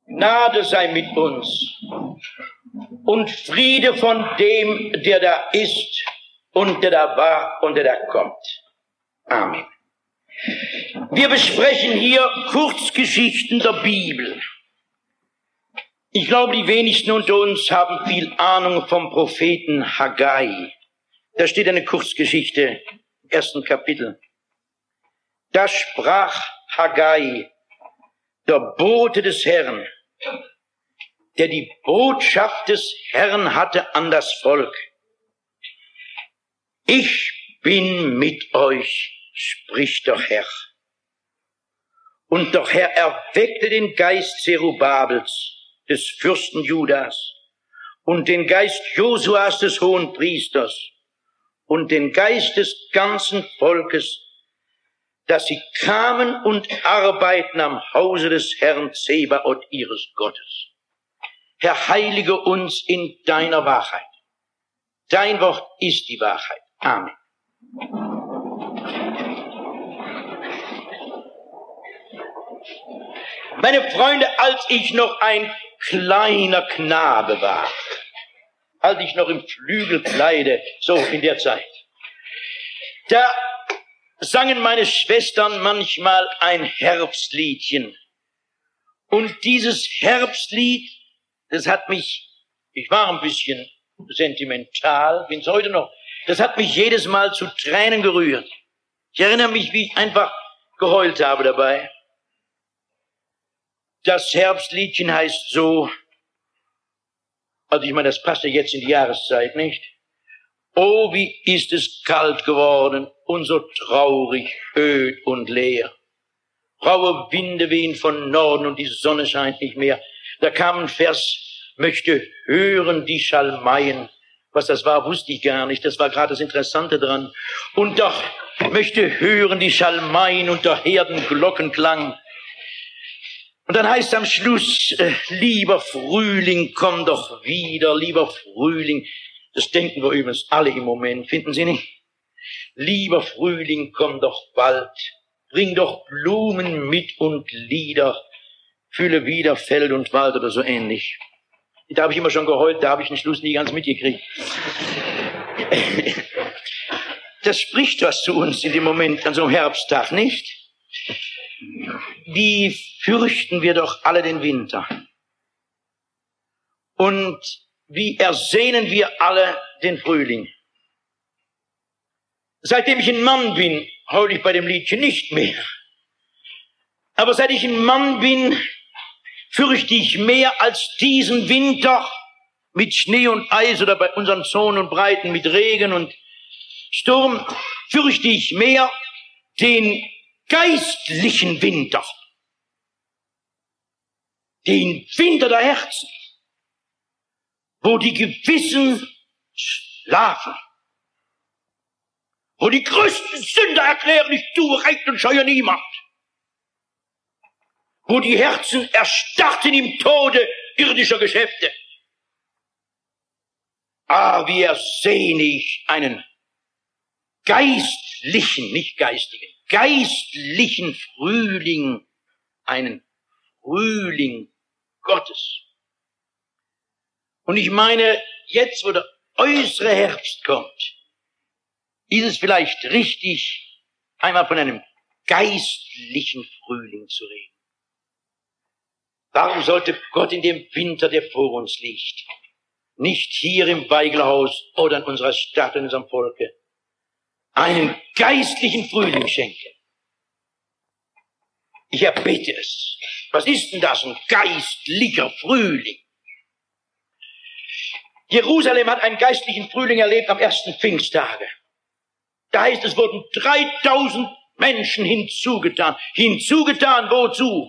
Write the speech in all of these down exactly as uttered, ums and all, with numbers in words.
Gnade sei mit uns und Friede von dem, der da ist und der da war und der da kommt. Amen. Wir besprechen hier Kurzgeschichten der Bibel. Ich glaube, die wenigsten unter uns haben viel Ahnung vom Propheten Haggai. Da steht eine Kurzgeschichte im ersten Kapitel. Da sprach Haggai, der Bote des Herrn, der die Botschaft des Herrn hatte an das Volk. Ich bin mit euch, spricht der Herr. Und der Herr erweckte den Geist Zerubabels, des Fürsten Judas, und den Geist Josuas des Hohenpriesters, und den Geist des ganzen Volkes, dass sie kamen und arbeiten am Hause des Herrn Zebaoth ihres Gottes. Herr, heilige uns in deiner Wahrheit. Dein Wort ist die Wahrheit. Amen. Meine Freunde, als ich noch ein kleiner Knabe war, als ich noch im Flügelkleide, so in der Zeit, da sangen meine Schwestern manchmal ein Herbstliedchen. Und dieses Herbstlied, das hat mich, ich war ein bisschen sentimental, bin's heute noch, das hat mich jedes Mal zu Tränen gerührt. Ich erinnere mich, wie ich einfach geheult habe dabei. Das Herbstliedchen heißt so, also ich meine, das passt ja jetzt in die Jahreszeit, nicht? Oh, wie ist es kalt geworden und so traurig, öd und leer. Raue Winde wehen von Norden und die Sonne scheint nicht mehr. Da kam ein Vers, möchte hören die Schalmeien. Was das war, wusste ich gar nicht. Das war gerade das Interessante dran. Und doch möchte hören die Schalmeien und der Herden Glockenklang. Und dann heißt es am Schluss, äh, lieber Frühling, komm doch wieder, lieber Frühling. Das denken wir übrigens alle im Moment, finden Sie nicht? Lieber Frühling, komm doch bald. Bring doch Blumen mit und Lieder. Fülle wieder Feld und Wald oder so ähnlich. Da habe ich immer schon geheult, da habe ich den Schluss nie ganz mitgekriegt. Das spricht was zu uns in dem Moment an so einem Herbsttag, nicht? Wie fürchten wir doch alle den Winter. Und wie ersehnen wir alle den Frühling. Seitdem ich ein Mann bin, heule ich bei dem Liedchen nicht mehr. Aber seit ich ein Mann bin, fürchte ich mehr als diesen Winter mit Schnee und Eis oder bei unseren Zonen und Breiten mit Regen und Sturm, fürchte ich mehr den geistlichen Winter. Den Winter der Herzen, wo die Gewissen schlafen, wo die größten Sünder erklären, ich tue Recht und scheue niemand, wo die Herzen erstarrten im Tode irdischer Geschäfte. Ah, wie ersehne ich einen geistlichen, nicht geistigen, geistlichen Frühling, einen Frühling Gottes. Und ich meine, jetzt, wo der äußere Herbst kommt, ist es vielleicht richtig, einmal von einem geistlichen Frühling zu reden. Warum sollte Gott in dem Winter, der vor uns liegt, nicht hier im Weiglerhaus oder in unserer Stadt, in unserem Volke, einen geistlichen Frühling schenken? Ich erbitte es. Was ist denn das, ein geistlicher Frühling? Jerusalem hat einen geistlichen Frühling erlebt am ersten Pfingsttage. Da heißt, es wurden dreitausend Menschen hinzugetan. Hinzugetan wozu?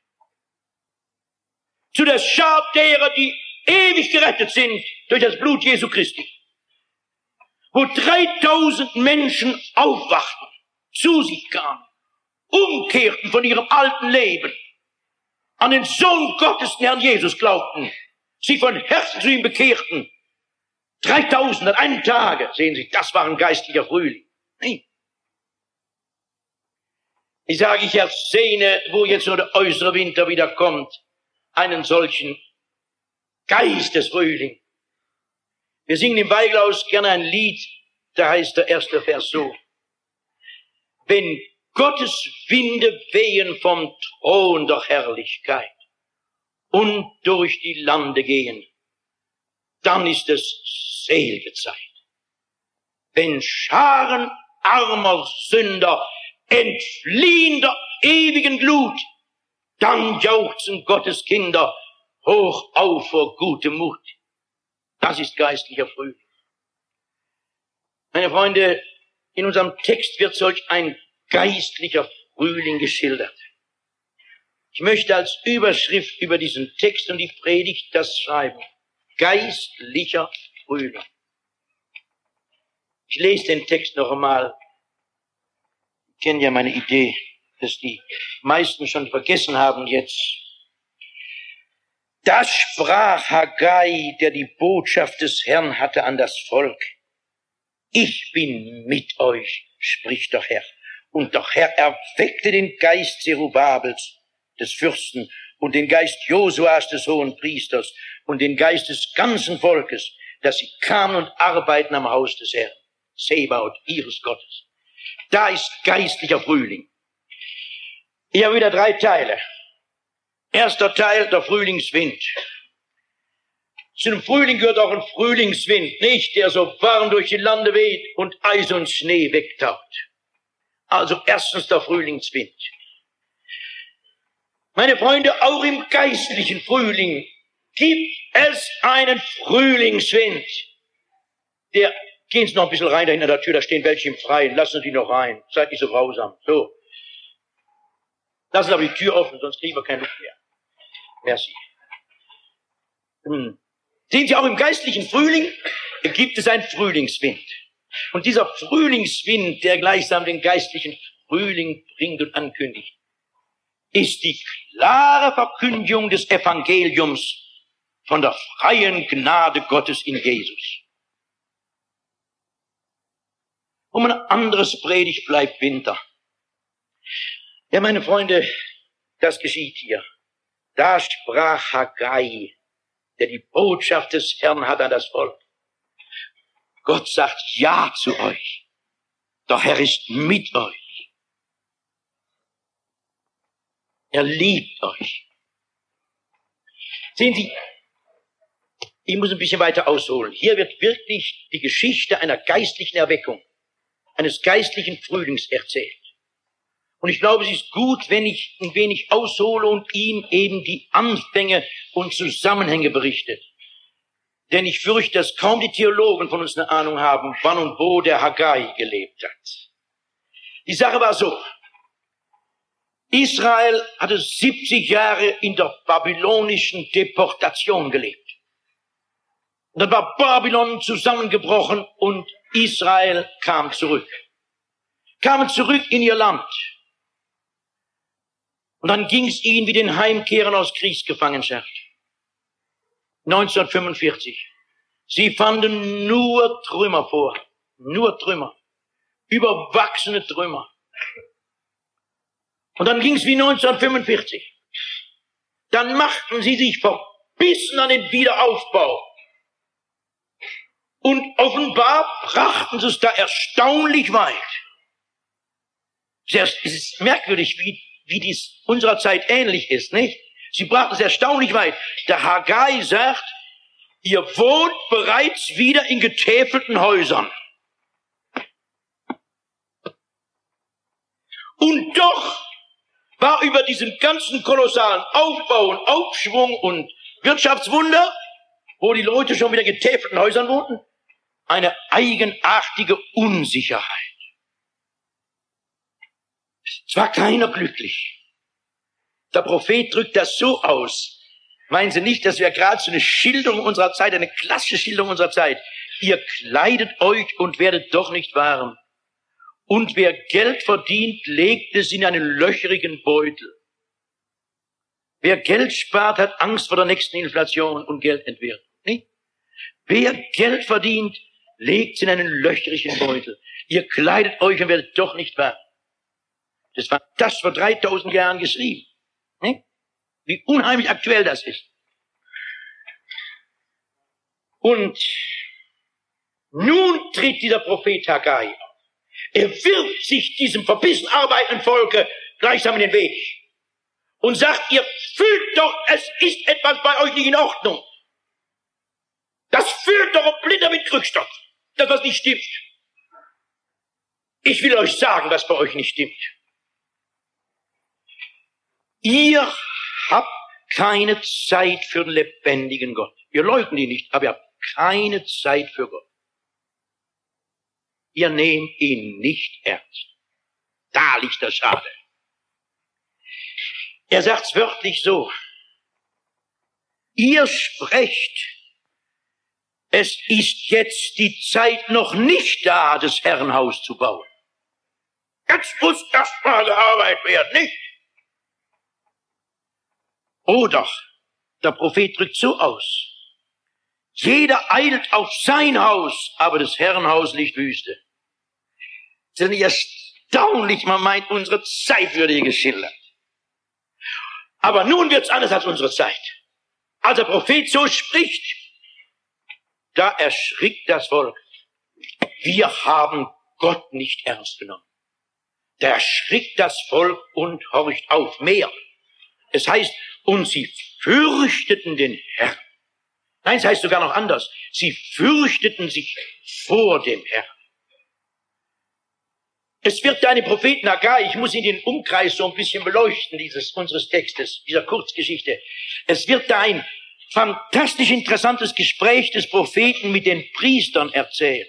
Zu der Schar derer, die ewig gerettet sind durch das Blut Jesu Christi. Wo dreitausend Menschen aufwachten, zu sich kamen, umkehrten von ihrem alten Leben, an den Sohn Gottes, den Herrn Jesus, glaubten, sich von Herzen zu ihm bekehrten. dreitausend an einem Tage, sehen Sie, das war ein geistlicher Frühling. Ich sage, ich ersehne, wo jetzt nur der äußere Winter wieder kommt, einen solchen Geist des Frühlings. Wir singen im Weiglaus gerne ein Lied, da heißt der erste Vers so: Wenn Gottes Winde wehen vom Thron der Herrlichkeit und durch die Lande gehen, dann ist es selige Zeit. Wenn Scharen armer Sünder entfliehen der ewigen Glut, dann jauchzen Gottes Kinder hoch auf vor gutem Mut. Das ist geistlicher Frühling. Meine Freunde, in unserem Text wird solch ein geistlicher Frühling geschildert. Ich möchte als Überschrift über diesen Text und die Predigt das schreiben: Geistlicher Frühling. Ich lese den Text noch einmal. Sie kennen ja meine Idee, dass die meisten schon vergessen haben jetzt. Da sprach Haggai, der die Botschaft des Herrn hatte, an das Volk: Ich bin mit euch, spricht der Herr. Und der Herr erweckte den Geist Zerubabels, des Fürsten, und den Geist Josuas, des hohen Priesters, und den Geist des ganzen Volkes, dass sie kamen und arbeiten am Haus des Herrn, Sebaot, ihres Gottes. Da ist geistlicher Frühling. Ich habe wieder drei Teile. Erster Teil, der Frühlingswind. Zu dem Frühling gehört auch ein Frühlingswind, nicht, der so warm durch die Lande weht und Eis und Schnee wegtaut. Also erstens der Frühlingswind. Meine Freunde, auch im geistlichen Frühling gibt es einen Frühlingswind. Der, gehen Sie noch ein bisschen rein, da hinter der Tür, da stehen welche im Freien, lassen Sie die noch rein, seid nicht so grausam. So. Lassen Sie aber die Tür offen, sonst kriegen wir keine Luft mehr. Merci. Hm. Sehen Sie, auch im geistlichen Frühling gibt es einen Frühlingswind. Und dieser Frühlingswind, der gleichsam den geistlichen Frühling bringt und ankündigt, ist die klare Verkündigung des Evangeliums von der freien Gnade Gottes in Jesus. Um ein anderes Predigt bleibt Winter. Ja, meine Freunde, das geschieht hier. Da sprach Haggai, der die Botschaft des Herrn hat an das Volk. Gott sagt Ja zu euch. Der Herr ist mit euch. Er liebt euch. Sehen Sie, ich muss ein bisschen weiter ausholen. Hier wird wirklich die Geschichte einer geistlichen Erweckung, eines geistlichen Frühlings erzählt. Und ich glaube, es ist gut, wenn ich ein wenig aushole und ihm eben die Anfänge und Zusammenhänge berichte. Denn ich fürchte, dass kaum die Theologen von uns eine Ahnung haben, wann und wo der Haggai gelebt hat. Die Sache war so: Israel hatte siebzig Jahre in der babylonischen Deportation gelebt. Und dann war Babylon zusammengebrochen und Israel kam zurück. Kamen zurück in ihr Land. Und dann ging es ihnen wie den Heimkehrern aus Kriegsgefangenschaft. neunzehnhundertfünfundvierzig. Sie fanden nur Trümmer vor. Nur Trümmer. Überwachsene Trümmer. Und dann ging es wie neunzehnhundertfünfundvierzig. Dann machten sie sich verbissen an den Wiederaufbau. Und offenbar brachten sie es da erstaunlich weit. Es ist merkwürdig, wie, wie dies unserer Zeit ähnlich ist, nicht? Sie brachten es erstaunlich weit. Der Haggai sagt, ihr wohnt bereits wieder in getäfelten Häusern. Und doch war über diesen ganzen kolossalen Aufbau und Aufschwung und Wirtschaftswunder, wo die Leute schon wieder in getäfelten Häusern wohnten, eine eigenartige Unsicherheit. Es war keiner glücklich. Der Prophet drückt das so aus. Meinen Sie nicht, das wäre gerade so eine Schilderung unserer Zeit, eine klassische Schilderung unserer Zeit. Ihr kleidet euch und werdet doch nicht warm. Und wer Geld verdient, legt es in einen löcherigen Beutel. Wer Geld spart, hat Angst vor der nächsten Inflation und Geldentwertung. Nicht? Wer Geld verdient, legt es in einen löcherigen Beutel. Ihr kleidet euch und werdet doch nicht warm. Das war das vor dreitausend Jahren geschrieben. Nicht? wie unheimlich aktuell das ist. Und nun tritt dieser Prophet Haggai auf. Er wirft sich diesem verbissen arbeitenden Volke gleichsam in den Weg und sagt, ihr fühlt doch, es ist etwas bei euch nicht in Ordnung. Das fühlt doch um Blinder mit Krückstock, das was nicht stimmt. Ich will euch sagen, was bei euch nicht stimmt. Ihr habt keine Zeit für den lebendigen Gott. Ihr leugnet ihn nicht, aber ihr habt keine Zeit für Gott. Ihr nehmt ihn nicht ernst. Da liegt der Schade. Er sagt's wörtlich so. Ihr sprecht, es ist jetzt die Zeit noch nicht da, das Herrenhaus zu bauen. Jetzt muss erst mal gearbeitet werden, nicht? Oh doch, der Prophet drückt so aus. Jeder eilt auf sein Haus, aber das Herrenhaus liegt Wüste. Das ist nicht erstaunlich, man meint, unsere Zeit würde hier geschildert. Aber nun wird's anders als unsere Zeit. Als der Prophet so spricht, da erschrickt das Volk. Wir haben Gott nicht ernst genommen. Da erschrickt das Volk und horcht auf. Mehr. Es heißt, und sie fürchteten den Herrn. Nein, es heißt sogar noch anders. Sie fürchteten sich vor dem Herrn. Es wird da einen Propheten Haggai, ich muss in den Umkreis so ein bisschen beleuchten, dieses, unseres Textes, dieser Kurzgeschichte. Es wird da ein fantastisch interessantes Gespräch des Propheten mit den Priestern erzählt.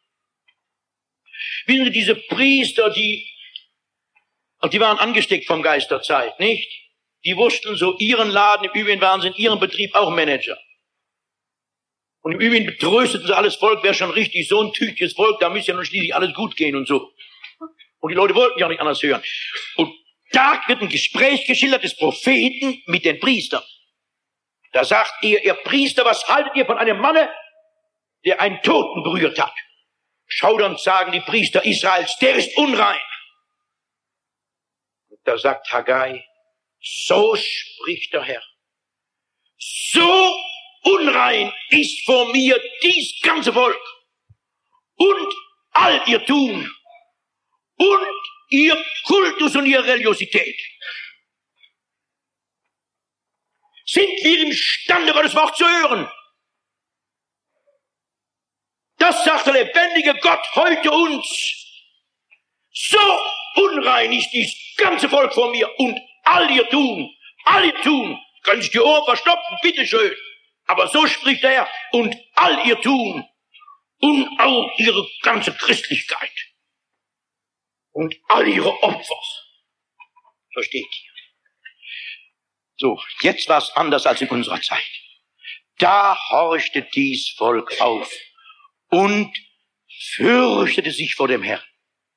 Wissen Sie, diese Priester, die, die waren angesteckt vom Geist der Zeit, nicht? Die wussten so, ihren Laden, im Übrigen waren sie in ihrem Betrieb auch Manager. Und im Übrigen betrösteten sie alles Volk, wäre schon richtig, so ein tüchtiges Volk, da müsste ja nun schließlich alles gut gehen und so. Und die Leute wollten ja nicht anders hören. Und da wird ein Gespräch geschildert des Propheten mit den Priestern. Da sagt ihr, ihr Priester, was haltet ihr von einem Manne, der einen Toten berührt hat? Schaudernd sagen die Priester Israels, der ist unrein. Und da sagt Haggai, so spricht der Herr. So unrein ist vor mir dies ganze Volk und all ihr Tun und ihr Kultus und ihre Religiosität. Sind wir imstande, das Wort zu hören? Das sagt der lebendige Gott heute uns. So unrein ist dies ganze Volk vor mir und all ihr Tun, all ihr Tun, können sich die Ohren verstopfen, bitteschön. Aber so spricht der Herr, und all ihr Tun und auch ihre ganze Christlichkeit und all ihre Opfer. So steht hier. So, jetzt war es anders als in unserer Zeit. Da horchte dies Volk auf und fürchtete sich vor dem Herrn.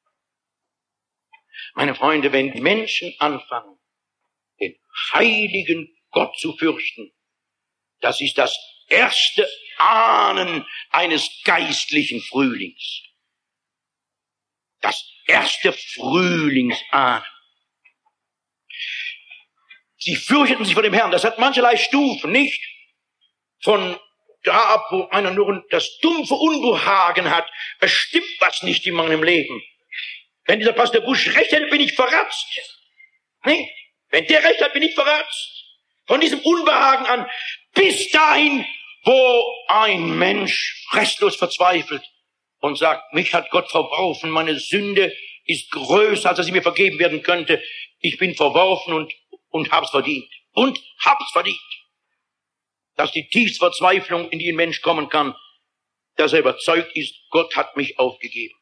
Meine Freunde, wenn Menschen anfangen, den heiligen Gott zu fürchten, das ist das erste Ahnen eines geistlichen Frühlings. Das erste Frühlingsahnen. Sie fürchteten sich vor dem Herrn. Das hat mancherlei Stufen, nicht? Von da ab, wo einer nur das dumpfe Unbehagen hat, es stimmt was nicht in meinem Leben. Wenn dieser Pastor Busch recht hätte, bin ich verratzt. Nicht? Wenn der recht hat, bin ich verratzt. Von diesem Unbehagen an bis dahin, wo ein Mensch restlos verzweifelt und sagt, mich hat Gott verworfen, meine Sünde ist größer, als dass sie mir vergeben werden könnte. Ich bin verworfen und, und hab's verdient. Und hab's verdient. Das ist die tiefste Verzweiflung, in die ein Mensch kommen kann, dass er überzeugt ist, Gott hat mich aufgegeben.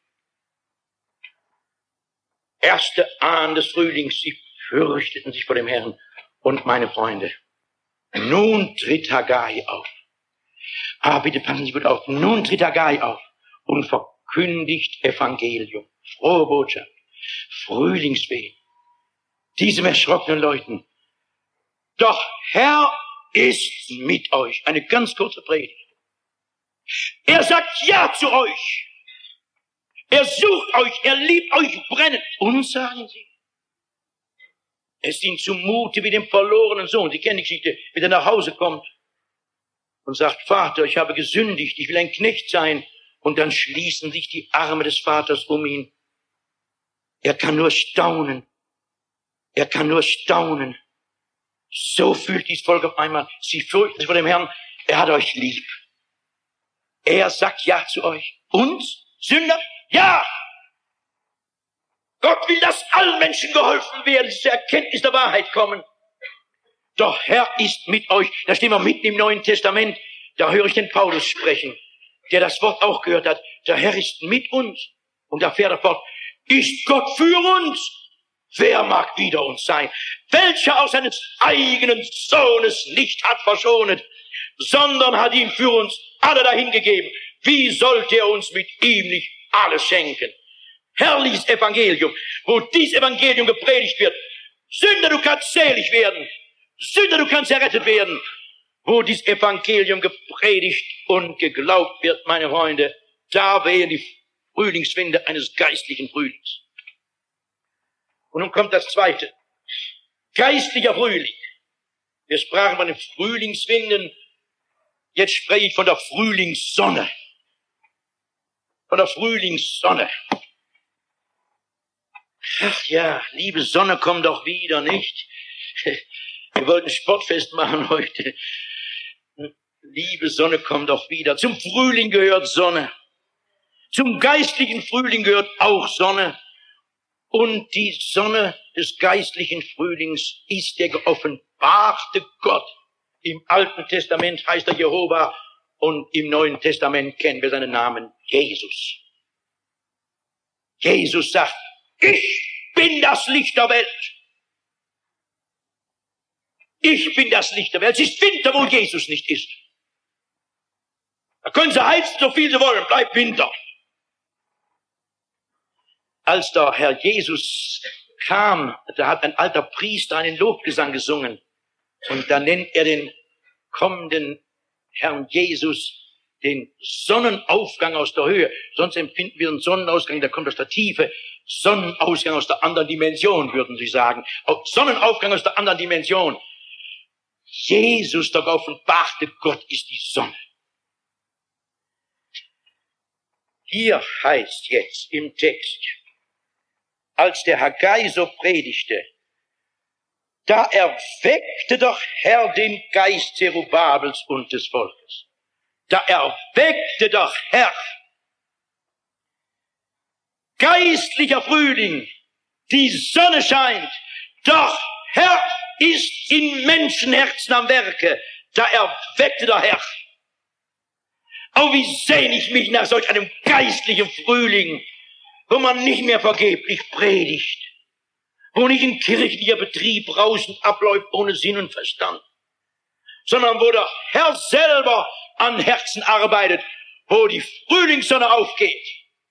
Erste Ahn des Frühlings, sie fürchteten sich vor dem Herrn. Und meine Freunde, nun tritt Haggai auf. Ah, bitte passen Sie gut auf. Nun tritt Haggai auf und verkündigt Evangelium. Frohe Botschaft. Frühlingswehen. Diesem erschrockenen Leuten. Doch Herr ist mit euch. Eine ganz kurze Predigt. Er sagt Ja zu euch. Er sucht euch. Er liebt euch brennend. Und sagen Sie, Es ist ihm zumute wie dem verlorenen Sohn. Sie kennen die Geschichte, wie er nach Hause kommt und sagt, Vater, ich habe gesündigt, ich will ein Knecht sein. Und dann schließen sich die Arme des Vaters um ihn. Er kann nur staunen. Er kann nur staunen. So fühlt dieses Volk auf einmal. Sie fürchten sich vor dem Herrn. Er hat euch lieb. Er sagt Ja zu euch. Uns, Sünder? Ja! Gott will, dass allen Menschen geholfen werden, die zur Erkenntnis der Wahrheit kommen. Doch Herr ist mit euch. Da stehen wir mitten im Neuen Testament. Da höre ich den Paulus sprechen, der das Wort auch gehört hat. Der Herr ist mit uns. Und da fährt er fort. Ist Gott für uns? Wer mag wider uns sein? Welcher aus seines eigenen Sohnes nicht hat verschonet, sondern hat ihn für uns alle dahingegeben. Wie sollte er uns mit ihm nicht alles schenken? Herrliches Evangelium, wo dies Evangelium gepredigt wird. Sünder, du kannst selig werden. Sünder, du kannst errettet werden. Wo dies Evangelium gepredigt und geglaubt wird, meine Freunde, da wehen die Frühlingswinde eines geistlichen Frühlings. Und nun kommt das Zweite. Geistlicher Frühling. Wir sprachen von den Frühlingswinden. Jetzt spreche ich von der Frühlingssonne. Von der Frühlingssonne. Ach ja, liebe Sonne, komm doch wieder, nicht? Wir wollten Sportfest machen heute. Liebe Sonne, komm doch wieder. Zum Frühling gehört Sonne. Zum geistlichen Frühling gehört auch Sonne. Und die Sonne des geistlichen Frühlings ist der geoffenbarte Gott. Im Alten Testament heißt er Jehova und im Neuen Testament kennen wir seinen Namen Jesus. Jesus sagt, ich bin das Licht der Welt. Ich bin das Licht der Welt. Es ist Winter, wo Jesus nicht ist. Da können Sie heizen, so viel Sie wollen, bleibt Winter. Als der Herr Jesus kam, da hat ein alter Priester einen Lobgesang gesungen. Und da nennt er den kommenden Herrn Jesus den Sonnenaufgang aus der Höhe. Sonst empfinden wir einen Sonnenausgang, der kommt aus der Tiefe. Sonnenausgang aus der anderen Dimension, würden Sie sagen. Sonnenaufgang aus der anderen Dimension. Jesus, der geoffenbarte Gott, ist die Sonne. Hier heißt jetzt im Text, als der Haggai so predigte, da erweckte doch Herr den Geist Zerubabels und des Volkes. Da erweckte doch Herr. Geistlicher Frühling, die Sonne scheint, doch Herr ist in Menschenherzen am Werke. Da erweckte der Herr. Oh, wie sehne ich mich nach solch einem geistlichen Frühling, wo man nicht mehr vergeblich predigt, wo nicht ein kirchlicher Betrieb brausend abläuft ohne Sinn und Verstand, sondern wo der Herr selber an Herzen arbeitet, wo die Frühlingssonne aufgeht.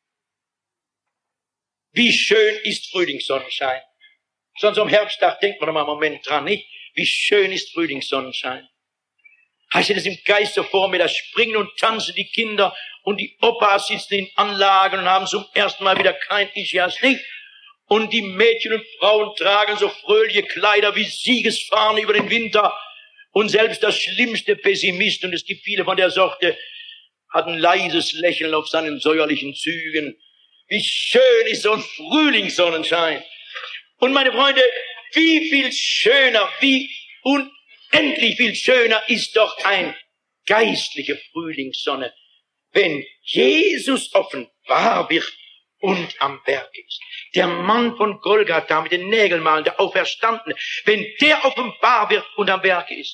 Wie schön ist Frühlingssonnenschein. Sonst am Herbsttag denkt man noch mal einen Moment dran, nicht? Wie schön ist Frühlingssonnenschein. Heißt es im Geist so vor mir, da springen und tanzen die Kinder und die Opas sitzen in Anlagen und haben zum ersten Mal wieder kein Ischias, nicht? Und die Mädchen und Frauen tragen so fröhliche Kleider wie Siegesfahnen über den Winter. Und selbst der schlimmste Pessimist, und es gibt viele von der Sorte, hat ein leises Lächeln auf seinen säuerlichen Zügen. Wie schön ist so ein Frühlingssonnenschein. Und meine Freunde, wie viel schöner, wie unendlich viel schöner ist doch ein geistliche Frühlingssonne, wenn Jesus offenbar wird und am Werk ist. Der Mann von Golgatha mit den Nägelmalen, der Auferstandene, wenn der offenbar wird und am Werk ist.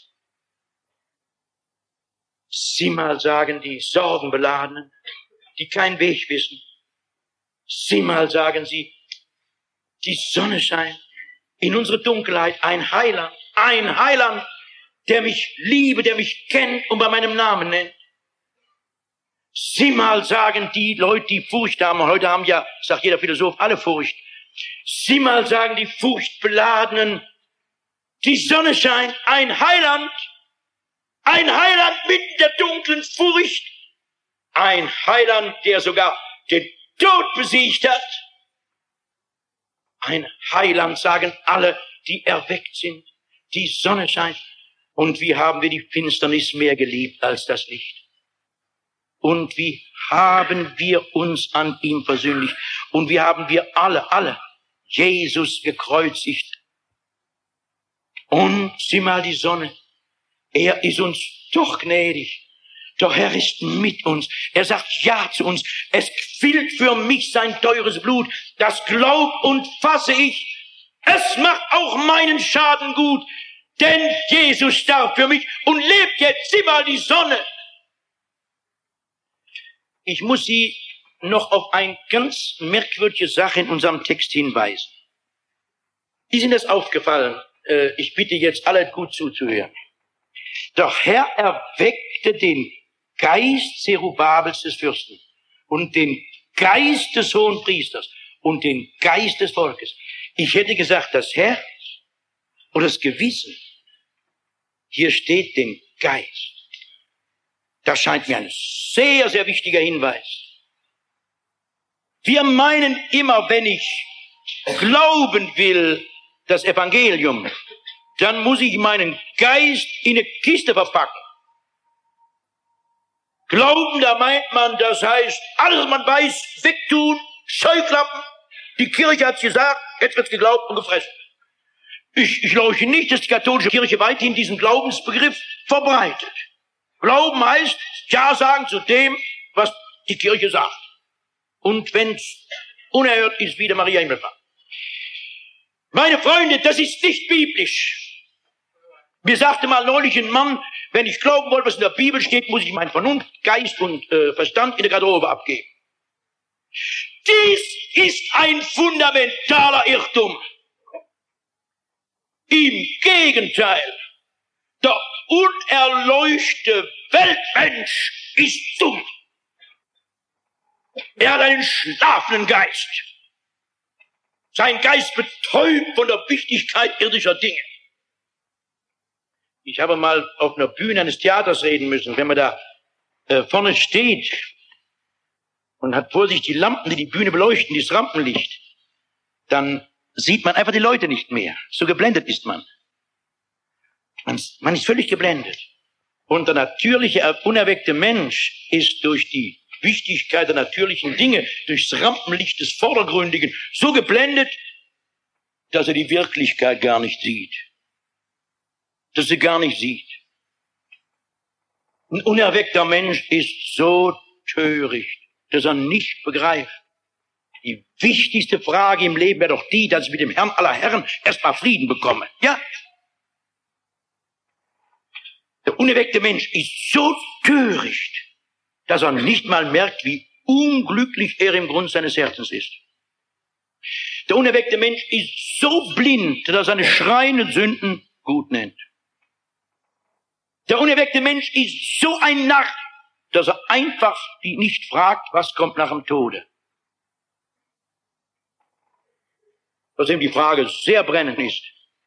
Sieh mal, sagen die Sorgenbeladenen, die keinen Weg wissen. Sieh mal, sagen sie, die Sonne scheint in unsere Dunkelheit, ein Heiland, ein Heiland, der mich liebe, der mich kennt und bei meinem Namen nennt. Sieh mal, sagen die Leute, die Furcht haben, heute haben ja, sagt jeder Philosoph, alle Furcht. Sieh mal, sagen die Furchtbeladenen, die Sonne scheint, ein Heiland, ein Heiland mitten der dunklen Furcht, ein Heiland, der sogar den Tod besiegt hat. Ein Heiland, sagen alle, die erweckt sind. Die Sonne scheint. Und wie haben wir die Finsternis mehr geliebt als das Licht? Und wie haben wir uns an ihm versöhnlicht? Und wie haben wir alle, alle Jesus gekreuzigt? Und sieh mal die Sonne. Er ist uns doch gnädig. Der Herr ist mit uns. Er sagt Ja zu uns. Es quillt für mich sein teures Blut. Das glaub und fasse ich. Es macht auch meinen Schaden gut. Denn Jesus starb für mich und lebt jetzt. Sieh mal die Sonne. Ich muss Sie noch auf eine ganz merkwürdige Sache in unserem Text hinweisen. Ist Ihnen das aufgefallen? Ich bitte jetzt alle gut zuzuhören. Doch Herr erweckte den Geist Zerubabels des Fürsten und den Geist des Hohenpriesters und den Geist des Volkes. Ich hätte gesagt, das Herz oder das Gewissen. Hier steht den Geist. Das scheint mir ein sehr, sehr wichtiger Hinweis. Wir meinen immer, wenn ich glauben will, das Evangelium, dann muss ich meinen Geist in eine Kiste verpacken. Glauben, da meint man, das heißt, alles, was man weiß, wegtun, Scheuklappen. Die Kirche hat's gesagt, jetzt wird's geglaubt und gefressen. Ich, ich glaube nicht, dass die katholische Kirche weithin diesen Glaubensbegriff verbreitet. Glauben heißt, Ja sagen zu dem, was die Kirche sagt. Und wenn's unerhört ist, wie der Maria Himmelfahrt. Meine Freunde, das ist nicht biblisch. Mir sagte mal neulich ein Mann, wenn ich glauben wollte, was in der Bibel steht, muss ich meinen Vernunft, Geist und äh, Verstand in der Garderobe abgeben. Dies ist ein fundamentaler Irrtum. Im Gegenteil, der unerleuchtete Weltmensch ist dumm. Er hat einen schlafenden Geist. Sein Geist betäubt von der Wichtigkeit irdischer Dinge. Ich habe mal auf einer Bühne eines Theaters reden müssen. Wenn man da äh, vorne steht und hat vor sich die Lampen, die die Bühne beleuchten, dieses Rampenlicht, dann sieht man einfach die Leute nicht mehr. So geblendet ist man. Man, man ist völlig geblendet. Und der natürliche, unerweckte Mensch ist durch die Wichtigkeit der natürlichen Dinge, durchs Rampenlicht des Vordergründigen so geblendet, dass er die Wirklichkeit gar nicht sieht. Dass er gar nicht sieht. Ein unerweckter Mensch ist so töricht, dass er nicht begreift. Die wichtigste Frage im Leben wäre doch die, dass ich mit dem Herrn aller Herren erstmal Frieden bekomme. Ja? Der unerweckte Mensch ist so töricht, dass er nicht mal merkt, wie unglücklich er im Grund seines Herzens ist. Der unerweckte Mensch ist so blind, dass er seine schreienden Sünden gut nennt. Der unerweckte Mensch ist so ein Narr, dass er einfach die nicht fragt, was kommt nach dem Tode. Was ihm die Frage sehr brennend ist.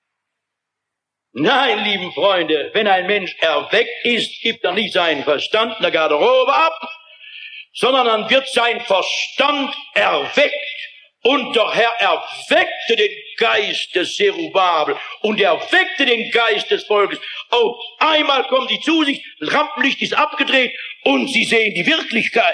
Nein, lieben Freunde, wenn ein Mensch erweckt ist, gibt er nicht seinen Verstand in der Garderobe ab, sondern dann wird sein Verstand erweckt. Und der Herr erweckte den Geist des Zerubabel und erweckte den Geist des Volkes. Auf einmal kommen sie zu sich, das Rampenlicht ist abgedreht und sie sehen die Wirklichkeit.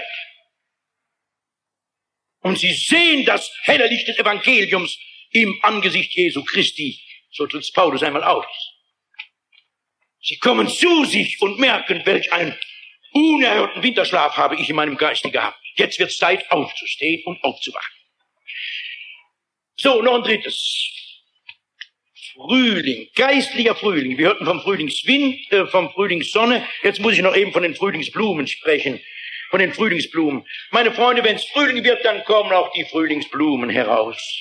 Und sie sehen das helle Licht des Evangeliums im Angesicht Jesu Christi. So tritt Paulus einmal aus. Sie kommen zu sich und merken, welch einen unerhörten Winterschlaf habe ich in meinem Geiste gehabt. Jetzt wird es Zeit, aufzustehen und aufzuwachen. So, noch ein drittes. Frühling, geistlicher Frühling. Wir hörten vom Frühlingswind, äh, vom Frühlingssonne. Jetzt muss ich noch eben von den Frühlingsblumen sprechen. Von den Frühlingsblumen. Meine Freunde, wenn es Frühling wird, dann kommen auch die Frühlingsblumen heraus.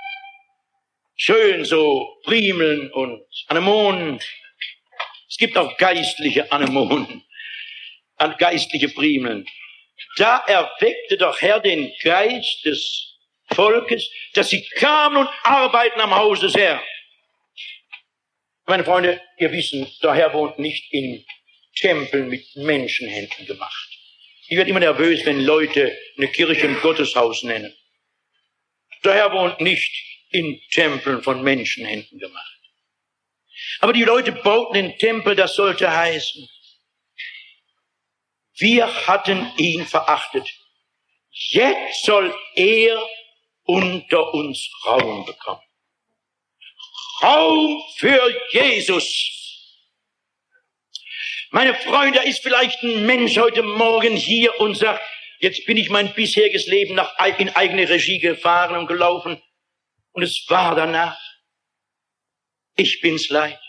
Schön so Primeln und Anemonen. Es gibt auch geistliche Anemonen, geistliche Primeln. Da erweckte doch Herr den Geist des Volkes, dass sie kamen und arbeiten am Haus des Herrn. Meine Freunde, ihr wissen, der Herr wohnt nicht in Tempeln mit Menschenhänden gemacht. Ich werde immer nervös, wenn Leute eine Kirche ein Gotteshaus nennen. Der Herr wohnt nicht in Tempeln von Menschenhänden gemacht. Aber die Leute bauten den Tempel, das sollte heißen, wir hatten ihn verachtet. Jetzt soll er unter uns Raum bekommen. Raum für Jesus. Meine Freunde, da ist vielleicht ein Mensch heute Morgen hier und sagt, jetzt bin ich mein bisheriges Leben nach, in eigene Regie gefahren und gelaufen. Und es war danach. Ich bin's leid.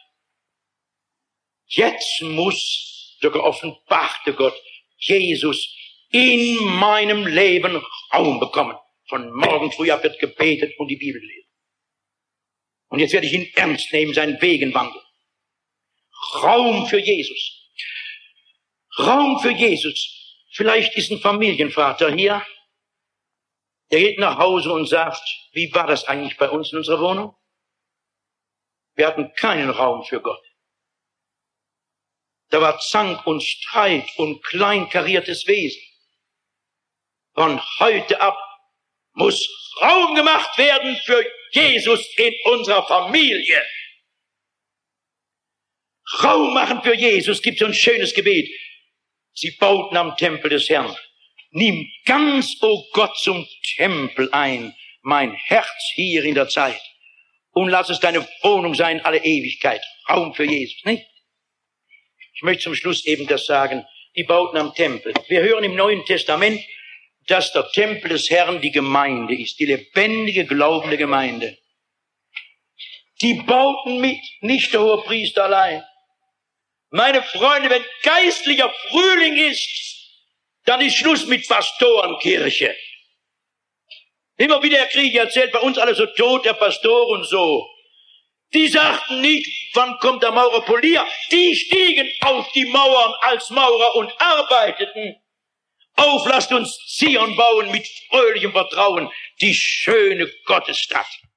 Jetzt muss der geoffenbarte Gott, Jesus, in meinem Leben Raum bekommen. Von morgen früh ab wird gebetet und die Bibel gelesen. Und jetzt werde ich ihn ernst nehmen, seinen Wegen wandeln. Raum für Jesus. Raum für Jesus. Vielleicht ist ein Familienvater hier, der geht nach Hause und sagt, wie war das eigentlich bei uns in unserer Wohnung? Wir hatten keinen Raum für Gott. Da war Zank und Streit und kleinkariertes Wesen. Von heute ab muss Raum gemacht werden für Jesus in unserer Familie. Raum machen für Jesus, gibt so ein schönes Gebet. Sie bauten am Tempel des Herrn. Nimm ganz, o oh Gott, zum Tempel ein, mein Herz hier in der Zeit. Und lass es deine Wohnung sein, alle Ewigkeit. Raum für Jesus, nicht? Ich möchte zum Schluss eben das sagen. Die bauten am Tempel. Wir hören im Neuen Testament, dass der Tempel des Herrn die Gemeinde ist, die lebendige, glaubende Gemeinde. Die bauten mit, nicht der Hohepriester allein. Meine Freunde, wenn geistlicher Frühling ist, dann ist Schluss mit Pastorenkirche. Immer wieder kriege ich erzählt, bei uns alle so tot, der Pastor und so. Die sagten nicht, wann kommt der Maurer Polier? Die stiegen auf die Mauern als Maurer und arbeiteten. Auf, lasst uns Zion bauen mit fröhlichem Vertrauen, die schöne Gottesstadt.